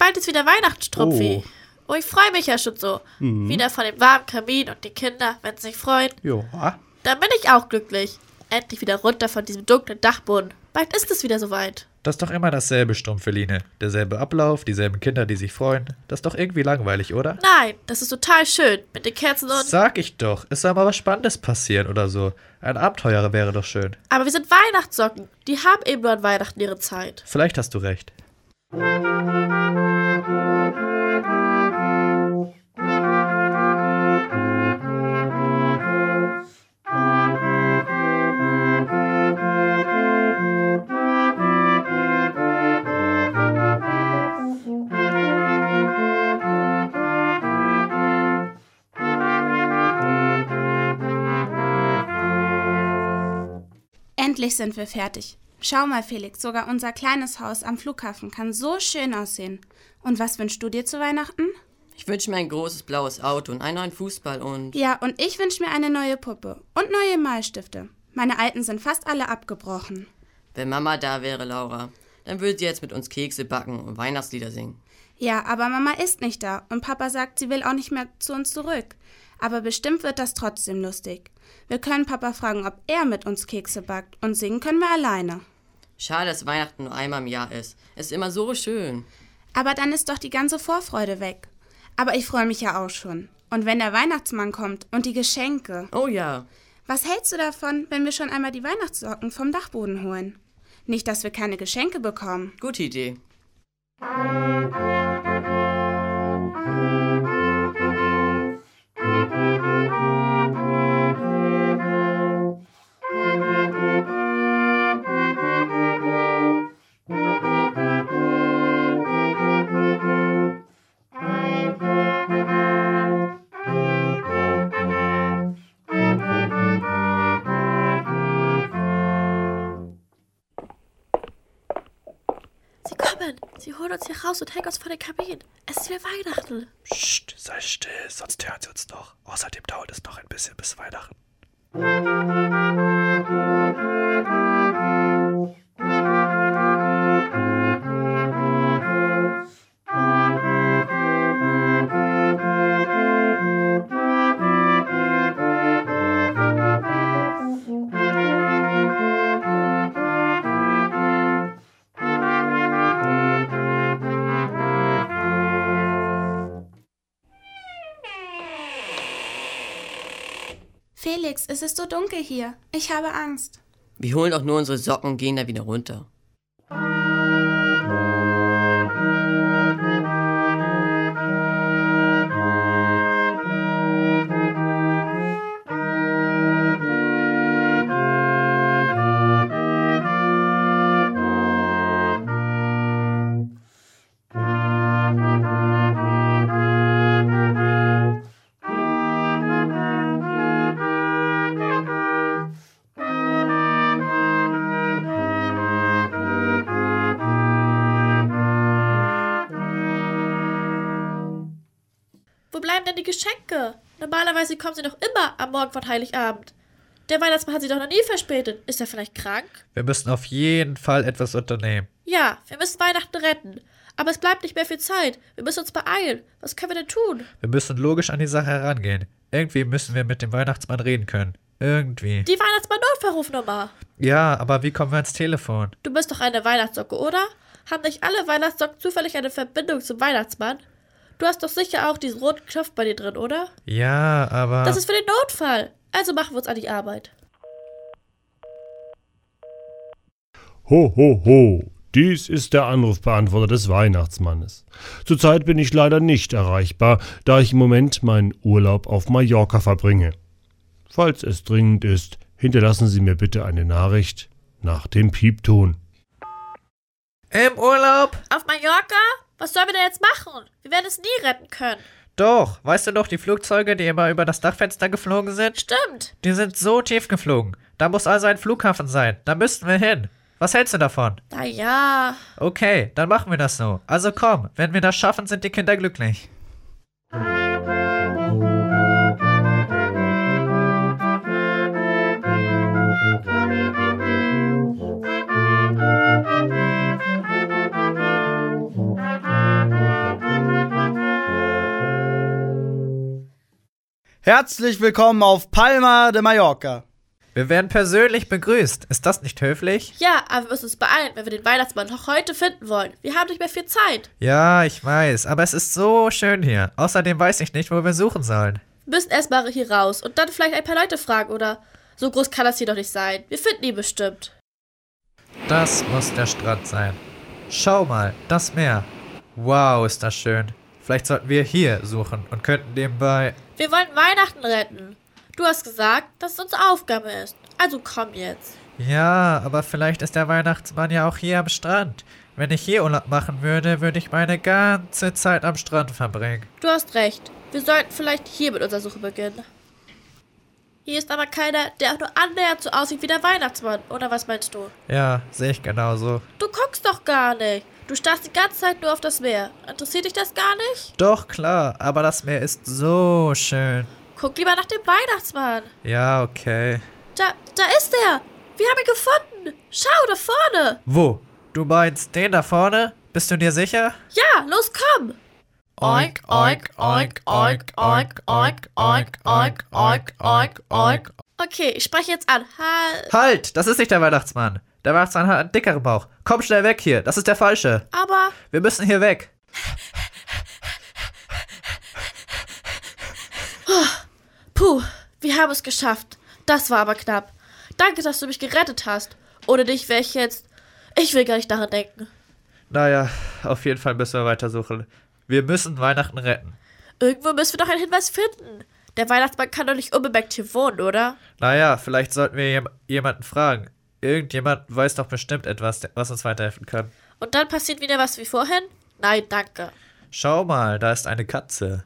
bald ist wieder Weihnachten, Strumpfi. Oh, ich freue mich ja schon so. Wieder vor dem warmen Kamin und die Kinder, wenn sie sich freuen. Ja. Dann bin ich auch glücklich. Endlich wieder runter von diesem dunklen Dachboden. Bald ist es wieder soweit. Das ist doch immer dasselbe, Strumpfeline. Derselbe Ablauf, dieselben Kinder, die sich freuen. Das ist doch irgendwie langweilig, oder? Nein, das ist total schön. Mit den Kerzen und... Sag ich doch. Es soll mal was Spannendes passieren oder so. Ein Abenteuer wäre doch schön. Aber wir sind Weihnachtssocken. Die haben eben nur an Weihnachten ihre Zeit. Vielleicht hast du recht. Endlich sind wir fertig. Schau mal, Felix, sogar unser kleines Haus am Flughafen kann so schön aussehen. Und was wünschst du dir zu Weihnachten? Ich wünsche mir ein großes blaues Auto und einen neuen Fußball und... Ja, und ich wünsche mir eine neue Puppe und neue Malstifte. Meine alten sind fast alle abgebrochen. Wenn Mama da wäre, Laura, dann würde sie jetzt mit uns Kekse backen und Weihnachtslieder singen. Ja, aber Mama ist nicht da und Papa sagt, sie will auch nicht mehr zu uns zurück. Aber bestimmt wird das trotzdem lustig. Wir können Papa fragen, ob er mit uns Kekse backt und singen können wir alleine. Schade, dass Weihnachten nur einmal im Jahr ist. Es ist immer so schön. Aber dann ist doch die ganze Vorfreude weg. Aber ich freue mich ja auch schon. Und wenn der Weihnachtsmann kommt und die Geschenke. Oh ja. Was hältst du davon, wenn wir schon einmal die Weihnachtssocken vom Dachboden holen? Nicht, dass wir keine Geschenke bekommen. Gute Idee. Sie kommen. Sie holen uns hier raus und hängen uns vor den Kamin. Es ist wieder Weihnachten. Psst, sei still, sonst hören sie uns noch. Außerdem dauert es noch ein bisschen bis Weihnachten. Felix, es ist so dunkel hier. Ich habe Angst. Wir holen doch nur unsere Socken und gehen da wieder runter. Wo bleiben denn die Geschenke? Normalerweise kommen sie doch immer am Morgen von Heiligabend. Der Weihnachtsmann hat sie doch noch nie verspätet. Ist er vielleicht krank? Wir müssen auf jeden Fall etwas unternehmen. Ja, wir müssen Weihnachten retten. Aber es bleibt nicht mehr viel Zeit. Wir müssen uns beeilen. Was können wir denn tun? Wir müssen logisch an die Sache herangehen. Irgendwie müssen wir mit dem Weihnachtsmann reden können. Irgendwie. Die Weihnachtsmann-Notfallrufnummer. Ja, aber wie kommen wir ans Telefon? Du bist doch eine Weihnachtssocke, oder? Haben nicht alle Weihnachtssocken zufällig eine Verbindung zum Weihnachtsmann? Du hast doch sicher auch diesen roten Knopf bei dir drin, oder? Ja, aber... Das ist für den Notfall. Also machen wir uns an die Arbeit. Ho, ho, ho. Dies ist der Anrufbeantworter des Weihnachtsmannes. Zurzeit bin ich leider nicht erreichbar, da ich im Moment meinen Urlaub auf Mallorca verbringe. Falls es dringend ist, hinterlassen Sie mir bitte eine Nachricht nach dem Piepton. Im Urlaub? Auf Mallorca? Was sollen wir denn jetzt machen? Wir werden es nie retten können. Doch, weißt du noch, die Flugzeuge, die immer über das Dachfenster geflogen sind? Stimmt. Die sind so tief geflogen. Da muss also ein Flughafen sein. Da müssten wir hin. Was hältst du davon? Na ja. Okay, dann machen wir das so. Also komm, wenn wir das schaffen, sind die Kinder glücklich. Herzlich willkommen auf Palma de Mallorca. Wir werden persönlich begrüßt. Ist das nicht höflich? Ja, aber wir müssen uns beeilen, wenn wir den Weihnachtsmann noch heute finden wollen. Wir haben nicht mehr viel Zeit. Ja, ich weiß, aber es ist so schön hier. Außerdem weiß ich nicht, wo wir suchen sollen. Wir müssen erstmal hier raus und dann vielleicht ein paar Leute fragen, oder? So groß kann das hier doch nicht sein. Wir finden ihn bestimmt. Das muss der Strand sein. Schau mal, das Meer. Wow, ist das schön. Vielleicht sollten wir hier suchen und könnten nebenbei... Wir wollen Weihnachten retten. Du hast gesagt, dass es unsere Aufgabe ist. Also komm jetzt. Ja, aber vielleicht ist der Weihnachtsmann ja auch hier am Strand. Wenn ich hier Urlaub machen würde, würde ich meine ganze Zeit am Strand verbringen. Du hast recht. Wir sollten vielleicht hier mit unserer Suche beginnen. Hier ist aber keiner, der auch nur annähernd so aussieht wie der Weihnachtsmann. Oder was meinst du? Ja, sehe ich genauso. Du guckst doch gar nicht. Du starrst die ganze Zeit nur auf das Meer. Interessiert dich das gar nicht? Doch, klar, aber das Meer ist so schön. Guck lieber nach dem Weihnachtsmann. Ja, okay. Da ist er. Wir haben ihn gefunden. Schau, da vorne. Wo? Du meinst den da vorne? Bist du dir sicher? Ja, los, komm. Oink, oink, oink, oink, oink, oink, oink, oink, oink, oink, oink. Okay, ich spreche jetzt an. Halt, das ist nicht der Weihnachtsmann. Der Weihnachtsmann hat einen dickeren Bauch. Komm schnell weg hier, das ist der falsche. Aber... Wir müssen hier weg. Puh, wir haben es geschafft. Das war aber knapp. Danke, dass du mich gerettet hast. Ohne dich wäre ich jetzt... Ich will gar nicht daran denken. Naja, auf jeden Fall müssen wir weitersuchen. Wir müssen Weihnachten retten. Irgendwo müssen wir doch einen Hinweis finden. Der Weihnachtsmann kann doch nicht unbemerkt hier wohnen, oder? Naja, vielleicht sollten wir jemanden fragen. Irgendjemand weiß doch bestimmt etwas, was uns weiterhelfen kann. Und dann passiert wieder was wie vorhin? Nein, danke. Schau mal, da ist eine Katze.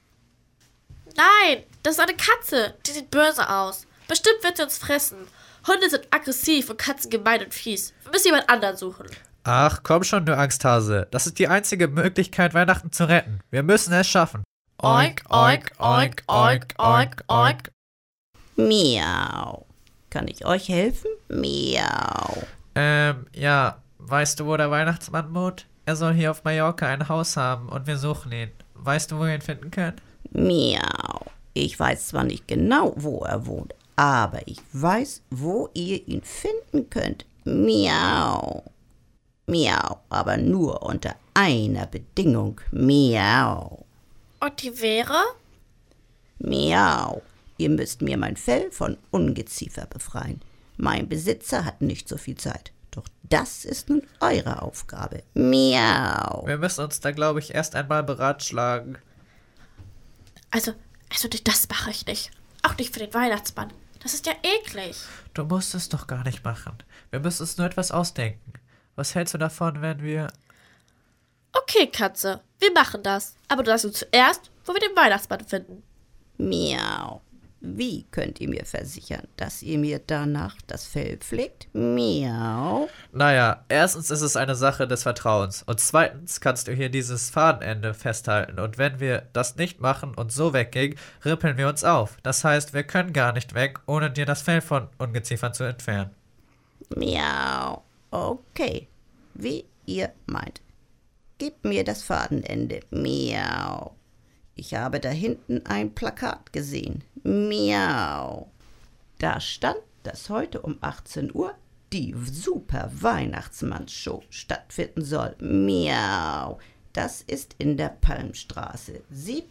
Nein, das ist eine Katze. Die sieht böse aus. Bestimmt wird sie uns fressen. Hunde sind aggressiv und Katzen gemein und fies. Wir müssen jemand anderen suchen. Ach, komm schon, du Angsthase. Das ist die einzige Möglichkeit, Weihnachten zu retten. Wir müssen es schaffen. Oink, oink, oink, oink, oink, oink. Miau. Kann ich euch helfen? Miau. Ja. Weißt du, wo der Weihnachtsmann wohnt? Er soll hier auf Mallorca ein Haus haben und wir suchen ihn. Weißt du, wo wir ihn finden können? Miau. Ich weiß zwar nicht genau, wo er wohnt, aber ich weiß, wo ihr ihn finden könnt. Miau. Miau, aber nur unter einer Bedingung. Miau. Und die wäre? Miau. Ihr müsst mir mein Fell von Ungeziefer befreien. Mein Besitzer hat nicht so viel Zeit. Doch das ist nun eure Aufgabe. Miau. Wir müssen uns da, glaube ich, erst einmal beratschlagen. Also das mache ich nicht. Auch nicht für den Weihnachtsmann. Das ist ja eklig. Du musst es doch gar nicht machen. Wir müssen uns nur etwas ausdenken. Was hältst du davon, wenn wir... Okay, Katze, wir machen das. Aber du sagst uns zuerst, wo wir den Weihnachtsmann finden. Miau. Wie könnt ihr mir versichern, dass ihr mir danach das Fell pflegt? Miau. Naja, erstens ist es eine Sache des Vertrauens. Und zweitens kannst du hier dieses Fadenende festhalten. Und wenn wir das nicht machen und so weggehen, rippeln wir uns auf. Das heißt, wir können gar nicht weg, ohne dir das Fell von Ungeziefern zu entfernen. Miau. Okay. Wie ihr meint. Gebt mir das Fadenende. Miau. Ich habe da hinten ein Plakat gesehen. Miau. Da stand, dass heute um 18 Uhr die Super Weihnachtsmannsshow stattfinden soll. Miau. Das ist in der Palmstraße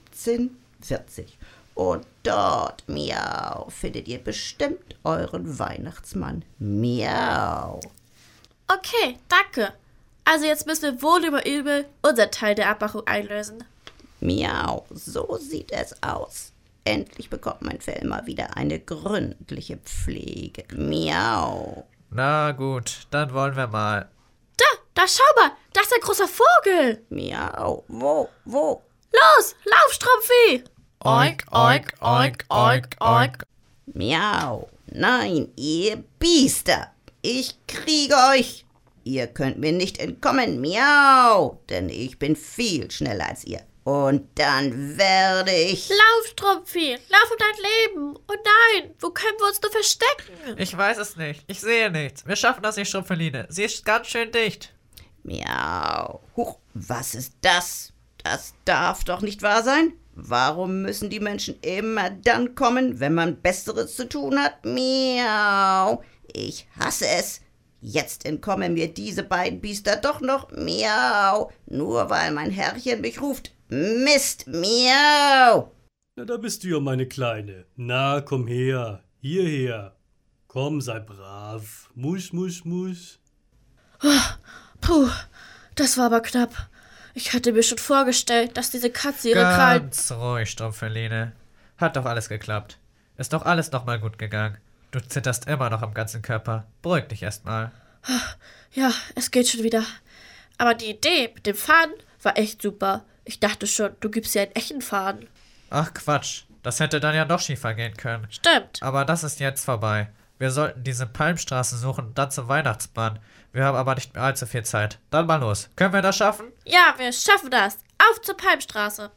1740. Und dort, miau, findet ihr bestimmt euren Weihnachtsmann. Miau. Okay, danke. Also jetzt müssen wir wohl über übel unser Teil der Abmachung einlösen. Miau, so sieht es aus. Endlich bekommt mein Fell mal wieder eine gründliche Pflege. Miau. Na gut, dann wollen wir mal. Da schau mal, da ist ein großer Vogel. Miau, wo? Los, lauf, Strumpfi. Oink, oink, oink, oink, oink. Miau. Nein, ihr Biester. Ich kriege euch. Ihr könnt mir nicht entkommen. Miau. Denn ich bin viel schneller als ihr. Und dann werde ich... Lauf, Strumpfi, lauf um dein Leben. Oh nein, wo können wir uns nur verstecken? Ich weiß es nicht. Ich sehe nichts. Wir schaffen das nicht, Strumpfeline. Sie ist ganz schön dicht. Miau. Huch, was ist das? Das darf doch nicht wahr sein. Warum müssen die Menschen immer dann kommen, wenn man Besseres zu tun hat? Miau. Ich hasse es. Jetzt entkommen mir diese beiden Biester doch noch. Miau. Nur weil mein Herrchen mich ruft. Mist. Miau. Na, da bist du ja, meine Kleine. Na, komm her. Hierher. Komm, sei brav. Musch, musch, musch. Puh, das war aber knapp. Ich hatte mir schon vorgestellt, dass diese Katze ihre Krallen... Ganz ruhig, Strumpfeline. Hat doch alles geklappt. Ist doch alles nochmal gut gegangen. Du zitterst immer noch am ganzen Körper. Beruhig dich erstmal. Ja, es geht schon wieder. Aber die Idee mit dem Faden war echt super. Ich dachte schon, du gibst ihr einen echten Faden. Ach Quatsch, das hätte dann ja noch schiefer gehen können. Stimmt. Aber das ist jetzt vorbei. Wir sollten diese Palmstraße suchen, dann zum Weihnachtsmann. Wir haben aber nicht mehr allzu viel Zeit. Dann mal los. Können wir das schaffen? Ja, wir schaffen das. Auf zur Palmstraße.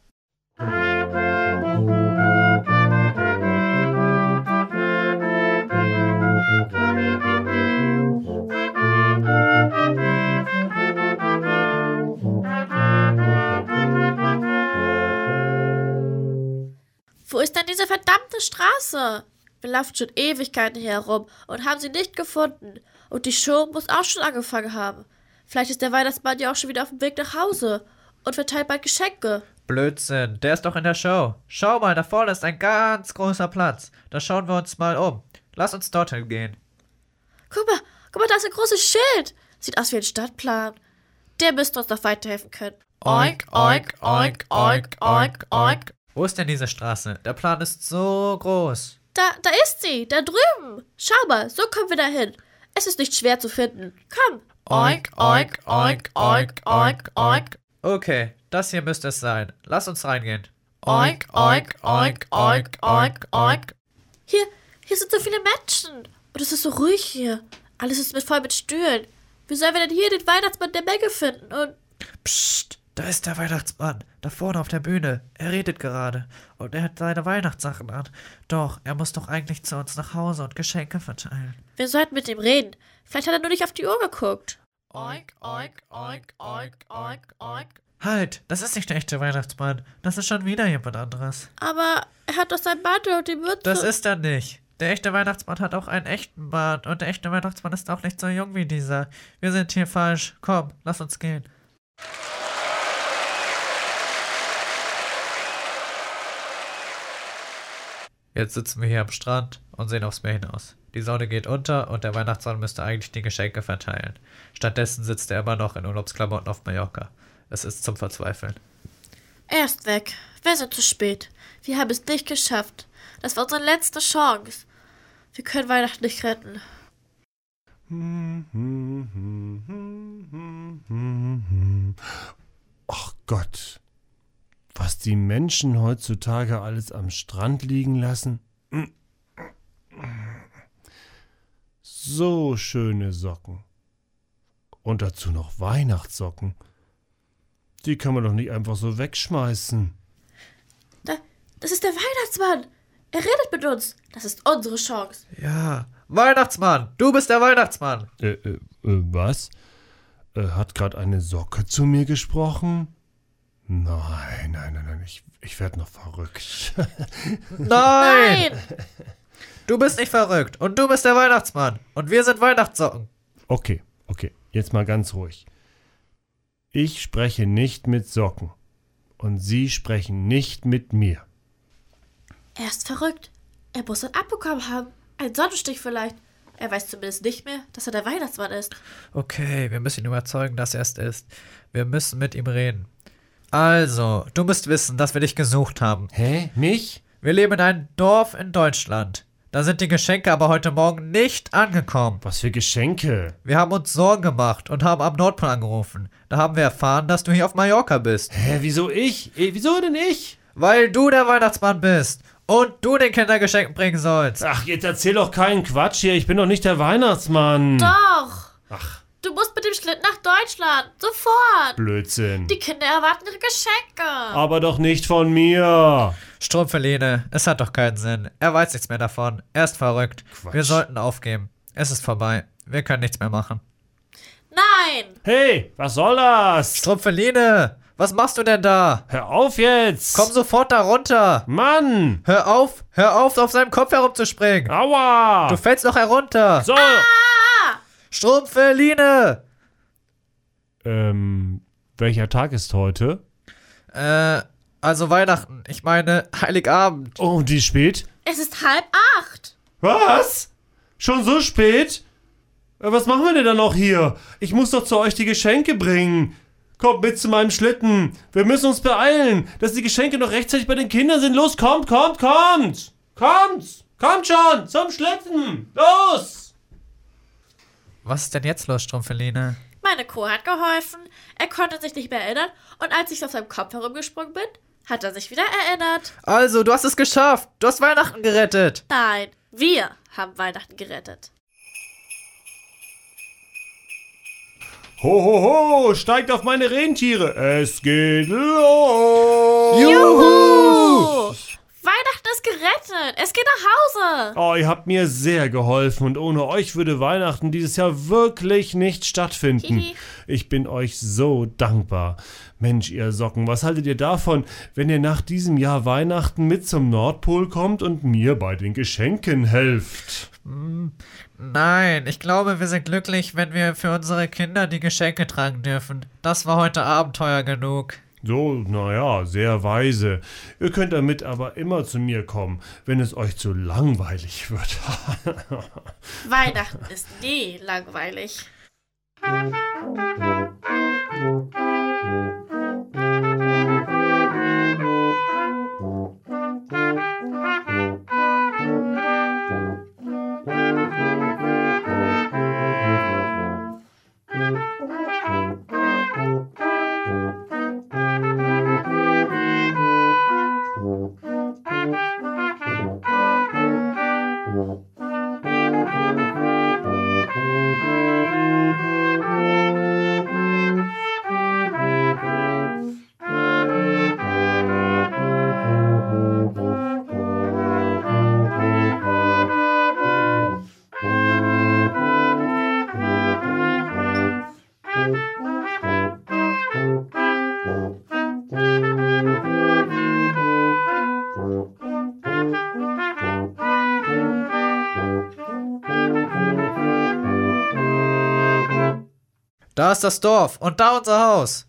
Wo ist denn diese verdammte Straße? Wir laufen schon Ewigkeiten hier herum und haben sie nicht gefunden. Und die Show muss auch schon angefangen haben. Vielleicht ist der Weihnachtsmann ja auch schon wieder auf dem Weg nach Hause und verteilt bald Geschenke. Blödsinn, der ist doch in der Show. Schau mal, da vorne ist ein ganz großer Platz. Da schauen wir uns mal um. Lass uns dorthin gehen. Guck mal, da ist ein großes Schild. Sieht aus wie ein Stadtplan. Der müsste uns noch weiterhelfen können. Oink, oink, oink, oink, oink, oink. Wo ist denn diese Straße? Der Plan ist so groß. Da ist sie, da drüben. Schau mal, so kommen wir dahin. Es ist nicht schwer zu finden. Komm. Oink, oink, oink, oink, oink, oink. Okay, das hier müsste es sein. Lass uns reingehen. Oink, oink, oink, oink, oink, oink. Hier sind so viele Menschen. Und es ist so ruhig hier. Alles ist voll mit Stühlen. Wie sollen wir denn hier den Weihnachtsmann der Menge finden? Und Psst, da ist der Weihnachtsmann. Da vorne auf der Bühne. Er redet gerade. Und er hat seine Weihnachtssachen an. Doch, er muss doch eigentlich zu uns nach Hause und Geschenke verteilen. wir sollten mit ihm reden. Vielleicht hat er nur nicht auf die Uhr geguckt. Oink, oink, oink, oink, oink, oink. Halt, das ist nicht der echte Weihnachtsmann. Das ist schon wieder jemand anderes. Aber er hat doch seinen Mantel und die Mütze. Das ist er nicht. Der echte Weihnachtsmann hat auch einen echten Bart. Und der echte Weihnachtsmann ist auch nicht so jung wie dieser. Wir sind hier falsch. Komm, lass uns gehen. Jetzt sitzen wir hier am Strand und sehen aufs Meer hinaus. Die Sonne geht unter und der Weihnachtsmann müsste eigentlich die Geschenke verteilen. Stattdessen sitzt er immer noch in Urlaubsklamotten auf Mallorca. Es ist zum Verzweifeln. Er ist weg. Wir sind zu spät. Wir haben es nicht geschafft. Das war unsere letzte Chance. Wir können Weihnachten nicht retten. Ach Gott, was die Menschen heutzutage alles am Strand liegen lassen. So schöne Socken. Und dazu noch Weihnachtssocken. Die kann man doch nicht einfach so wegschmeißen. Das ist der Weihnachtsmann. Er redet mit uns. Das ist unsere Chance. Ja, Weihnachtsmann, du bist der Weihnachtsmann. Was? Hat gerade eine Socke zu mir gesprochen? Nein, ich werde noch verrückt. Nein! Du bist nicht verrückt und du bist der Weihnachtsmann und wir sind Weihnachtssocken. Okay, jetzt mal ganz ruhig. Ich spreche nicht mit Socken und Sie sprechen nicht mit mir. Er ist verrückt. Er muss einen abbekommen haben. Ein Sonnenstich vielleicht. Er weiß zumindest nicht mehr, dass er der Weihnachtsmann ist. Okay, wir müssen ihn überzeugen, dass er es ist. Wir müssen mit ihm reden. Also, du musst wissen, dass wir dich gesucht haben. Hä? Mich? Wir leben in einem Dorf in Deutschland. Da sind die Geschenke aber heute Morgen nicht angekommen. Was für Geschenke? Wir haben uns Sorgen gemacht und haben am Nordpol angerufen. Da haben wir erfahren, dass du hier auf Mallorca bist. Hä, wieso ich? Wieso denn ich? Weil du der Weihnachtsmann bist und du den Kindern Geschenke bringen sollst. Ach, jetzt erzähl doch keinen Quatsch hier. Ich bin doch nicht der Weihnachtsmann. Doch! Ach, Du musst mit dem Schlitten nach Deutschland. Sofort! Blödsinn. Die Kinder erwarten ihre Geschenke. Aber doch nicht von mir. Strumpfeline, es hat doch keinen Sinn. Er weiß nichts mehr davon. Er ist verrückt. Quatsch. Wir sollten aufgeben. Es ist vorbei. Wir können nichts mehr machen. Nein! Hey, was soll das? Strumpfeline, Was machst du denn da? Hör auf jetzt! Komm sofort da runter! Mann! Hör auf auf seinem Kopf herumzuspringen! Aua! Du fällst noch herunter! So! Strumpfeline! Welcher Tag ist heute? Also Weihnachten. Ich meine Heiligabend. Oh, und wie spät? Es ist 7:30. Was? Schon so spät? Was machen wir denn dann noch hier? Ich muss doch zu euch die Geschenke bringen. Kommt mit zu meinem Schlitten. Wir müssen uns beeilen, dass die Geschenke noch rechtzeitig bei den Kindern sind. Los, kommt! Kommt schon, zum Schlitten. Los! Was ist denn jetzt los, Strumpfeline? Meine Kuh hat geholfen. Er konnte sich nicht mehr erinnern. Und als ich auf seinem Kopf herumgesprungen bin, hat er sich wieder erinnert. Also, du hast es geschafft. Du hast Weihnachten gerettet. Nein, wir haben Weihnachten gerettet. Ho, ho, ho, steigt auf meine Rentiere. Es geht los. Juhu! Weihnachten ist gerettet. Es geht nach Hause. Oh, ihr habt mir sehr geholfen und ohne euch würde Weihnachten dieses Jahr wirklich nicht stattfinden. Hihi. Ich bin euch so dankbar. Mensch, ihr Socken, was haltet ihr davon, wenn ihr nach diesem Jahr Weihnachten mit zum Nordpol kommt und mir bei den Geschenken helft? Nein, ich glaube, wir sind glücklich, wenn wir für unsere Kinder die Geschenke tragen dürfen. Das war heute Abenteuer genug. So, naja, sehr weise. Ihr könnt damit aber immer zu mir kommen, wenn es euch zu langweilig wird. Weihnachten ist nie langweilig. Da ist das Dorf und da unser Haus.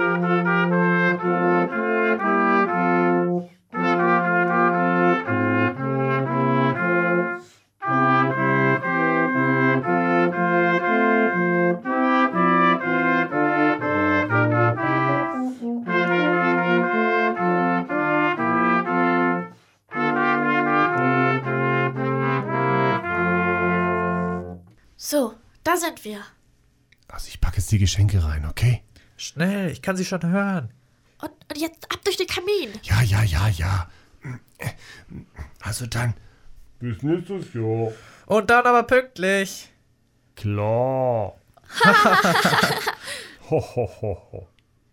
So, da sind wir. Also ich packe jetzt die Geschenke rein, okay? Schnell, ich kann sie schon hören. Und jetzt ab durch den Kamin. Ja. Also dann. Bis nächstes Jahr. Und dann aber pünktlich. Klar. Ho.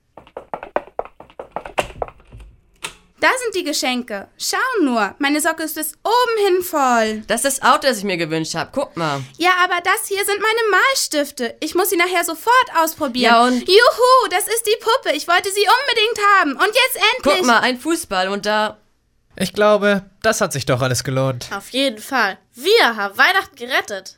Da sind die Geschenke. Schau nur, meine Socke ist bis oben hin voll. Das ist das Auto, das ich mir gewünscht habe. Guck mal. Ja, aber das hier sind meine Malstifte. Ich muss sie nachher sofort ausprobieren. Ja, und? Juhu, das ist die Puppe. Ich wollte sie unbedingt haben. Und jetzt endlich. Guck mal, ein Fußball und da... Ich glaube, das hat sich doch alles gelohnt. Auf jeden Fall. Wir haben Weihnachten gerettet.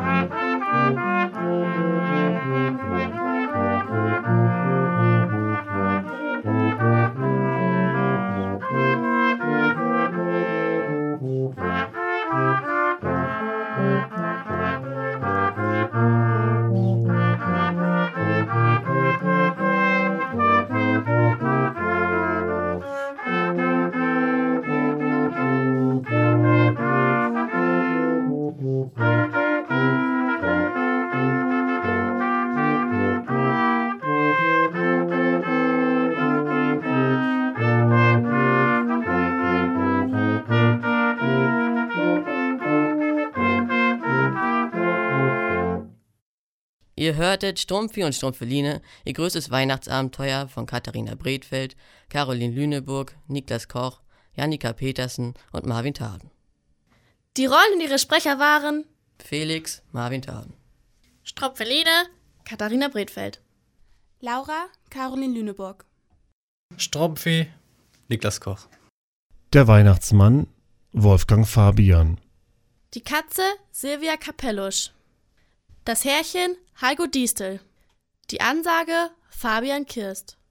Ihr hörtet Strumpfi und Strumpfeline, ihr größtes Weihnachtsabenteuer von Katharina Bredfeld, Caroline Lüneburg, Niklas Koch, Jannika Petersen und Marvin Taden. Die Rollen und ihre Sprecher waren Felix, Marvin Taden. Strumpfeline, Katharina Bredfeld. Laura, Caroline Lüneburg. Strumpfi, Niklas Koch. Der Weihnachtsmann, Wolfgang Fabian. Die Katze, Silvia Capellusch. Das Härchen, Heiko Diestel. Die Ansage, Fabian Kirst.